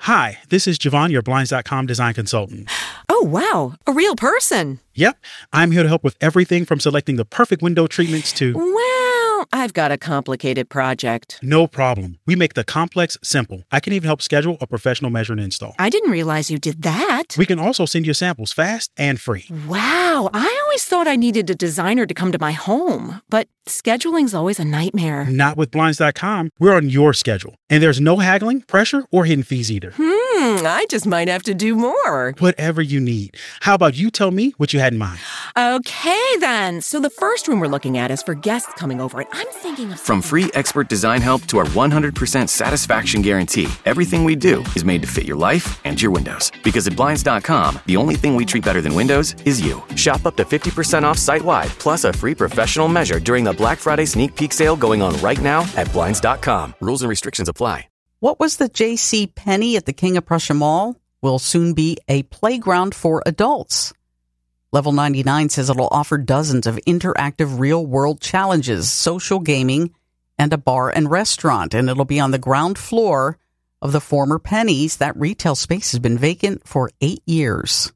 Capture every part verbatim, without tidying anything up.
Hi, this is Javon, your Blinds dot com design consultant. Oh, wow. A real person. Yep. I'm here to help with everything from selecting the perfect window treatments to... Well, I've got a complicated project. No problem. We make the complex simple. I can even help schedule a professional measure and install. I didn't realize you did that. We can also send you samples fast and free. Wow. I always thought I needed a designer to come to my home, but scheduling's always a nightmare. Not with Blinds dot com. We're on your schedule. And there's no haggling, pressure, or hidden fees either. Hmm, I just might have to do more. Whatever you need. How about you tell me what you had in mind? Okay, then. So the first room we're looking at is for guests coming over, and I'm thinking of... From free expert design help to our one hundred percent satisfaction guarantee, everything we do is made to fit your life and your windows. Because at Blinds dot com, the only thing we treat better than windows is you. Shop up to fifty percent off site-wide, plus a free professional measure during the Black Friday sneak peek sale going on right now at Blinds dot com. Rules and restrictions apply. What was the J C. Penney at the King of Prussia Mall will soon be a playground for adults. Level ninety-nine says it'll offer dozens of interactive real-world challenges, social gaming, and a bar and restaurant. And it'll be on the ground floor of the former Penney's. That retail space has been vacant for eight years.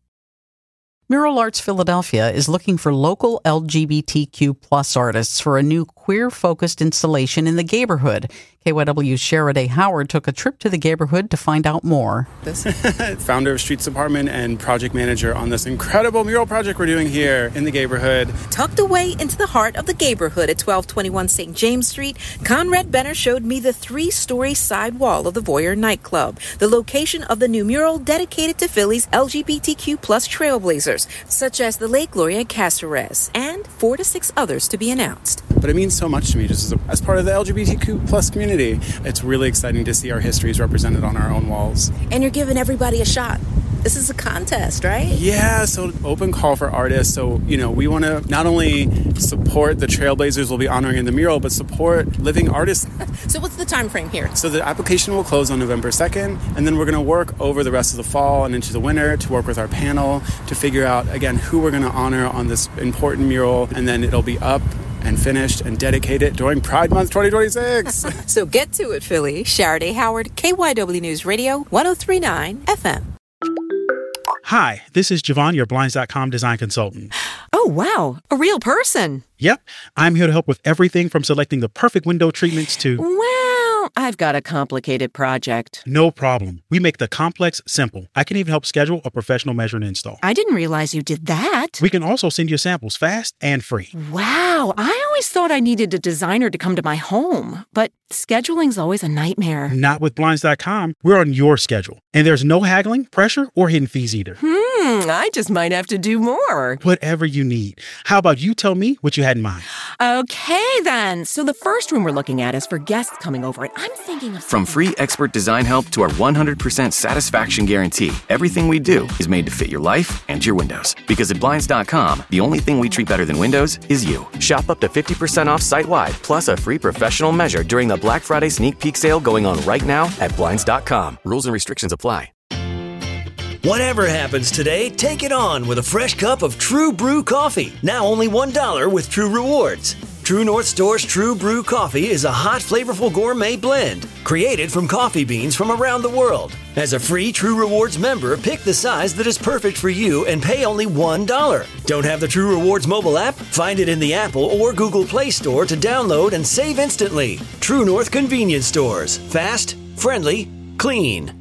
Mural Arts Philadelphia is looking for local L G B T Q plus artists for a new queer-focused installation in the Gayborhood. K Y W's Sheriday Howard took a trip to the Gayborhood to find out more. Founder of Streets Department and project manager on this incredible mural project we're doing here in the Gayborhood. Tucked away into the heart of the Gayborhood at twelve twenty-one Saint James Street, Conrad Benner showed me the three-story side wall of the Voyeur nightclub, the location of the new mural dedicated to Philly's L G B T Q plus trailblazers, such as the late Gloria Caceres, and four to six others to be announced. But it means so much to me just as, a, as part of the L G B T Q plus community. It's really exciting to see our histories represented on our own walls. And you're giving everybody a shot. This is a contest, right? Yeah, so open call for artists. So, you know, we want to not only support the trailblazers we'll be honoring in the mural, but support living artists. So what's the time frame here? So the application will close on November second, and then we're going to work over the rest of the fall and into the winter to work with our panel to figure out, again, who we're going to honor on this important mural, and then it'll be up and finished and dedicated during Pride Month twenty twenty-six. So get to it, Philly. Sheriday Howard, K Y W News Radio, one oh three point nine F M. Hi, this is Javon, your Blinds dot com design consultant. Oh, wow. A real person. Yep. I'm here to help with everything from selecting the perfect window treatments to... Well, I've got a complicated project. No problem. We make the complex simple. I can even help schedule a professional measure and install. I didn't realize you did that. We can also send you samples fast and free. Wow. I always thought I needed a designer to come to my home, but scheduling's always a nightmare. Not with Blinds dot com. We're on your schedule. And there's no haggling, pressure, or hidden fees either. Hmm, I just might have to do more. Whatever you need. How about you tell me what you had in mind? Okay, then. So the first room we're looking at is for guests coming over, and I'm thinking of... From free expert design help to our one hundred percent satisfaction guarantee, everything we do is made to fit your life and your windows. Because at Blinds dot com, the only thing we treat better than windows is you. Shop up to fifty percent off site-wide, plus a free professional measure during the Black Friday sneak peek sale going on right now at Blinds dot com. Rules and restrictions apply. Whatever happens today, take it on with a fresh cup of True Brew coffee. Now only one dollar with True Rewards. True North Store's True Brew coffee is a hot, flavorful gourmet blend created from coffee beans from around the world. As a free True Rewards member, pick the size that is perfect for you and pay only one dollar. Don't have the True Rewards mobile app? Find it in the Apple or Google Play Store to download and save instantly. True North Convenience Stores. Fast, friendly, clean.